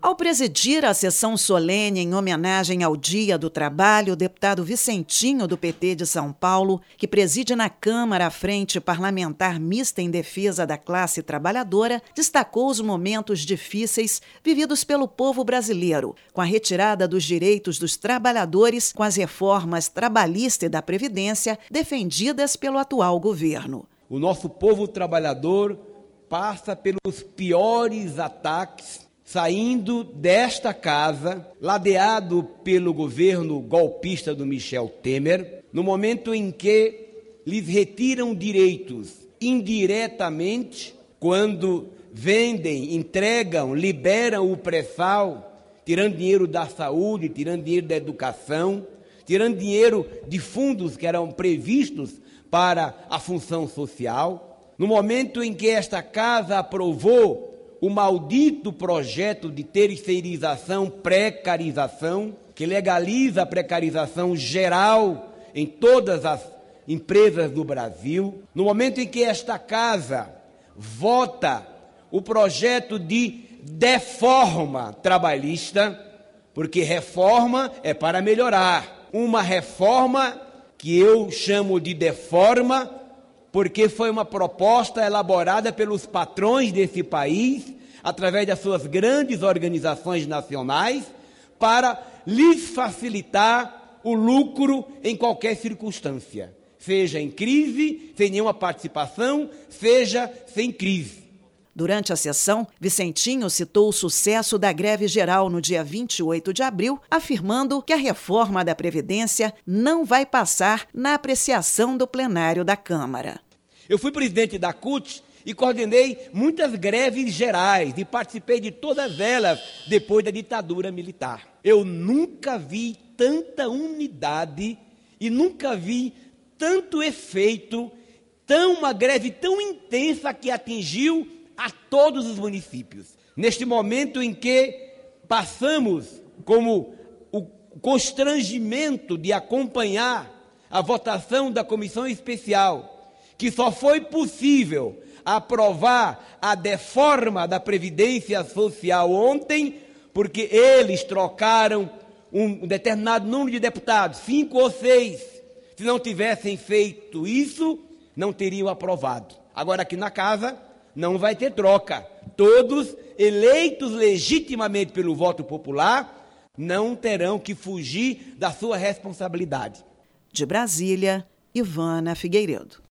Ao presidir a sessão solene em homenagem ao Dia do Trabalho, o deputado Vicentinho, do PT de São Paulo, que preside na Câmara a Frente Parlamentar Mista em Defesa da Classe Trabalhadora, destacou os momentos difíceis vividos pelo povo brasileiro, com a retirada dos direitos dos trabalhadores com as reformas trabalhista e da Previdência defendidas pelo atual governo. O nosso povo trabalhador passa pelos piores ataques saindo desta casa, ladeado pelo governo golpista do Michel Temer, no momento em que lhes retiram direitos indiretamente, quando vendem, entregam, liberam o pré-sal, tirando dinheiro da saúde, tirando dinheiro da educação, tirando dinheiro de fundos que eram previstos para a função social. No momento em que esta casa aprovou o maldito projeto de terceirização, precarização, que legaliza a precarização geral em todas as empresas do Brasil. No momento em que esta casa vota o projeto de deforma trabalhista, porque reforma é para melhorar. Uma reforma que eu chamo de deforma, porque foi uma proposta elaborada pelos patrões desse país, através das suas grandes organizações nacionais, para lhes facilitar o lucro em qualquer circunstância, seja em crise, sem nenhuma participação, seja sem crise. Durante a sessão, Vicentinho citou o sucesso da greve geral no dia 28 de abril, afirmando que a reforma da Previdência não vai passar na apreciação do plenário da Câmara. Eu fui presidente da CUT e coordenei muitas greves gerais e participei de todas elas depois da ditadura militar. Eu nunca vi tanta unidade e nunca vi tanto efeito, uma greve tão intensa que atingiu a todos os municípios. Neste momento em que passamos como o constrangimento de acompanhar a votação da comissão especial, que só foi possível aprovar a deforma da Previdência Social ontem, porque eles trocaram um determinado número de deputados, 5 ou 6. Se não tivessem feito isso, não teriam aprovado. Agora aqui na casa não vai ter troca. Todos eleitos legitimamente pelo voto popular não terão que fugir da sua responsabilidade. De Brasília, Ivana Figueiredo.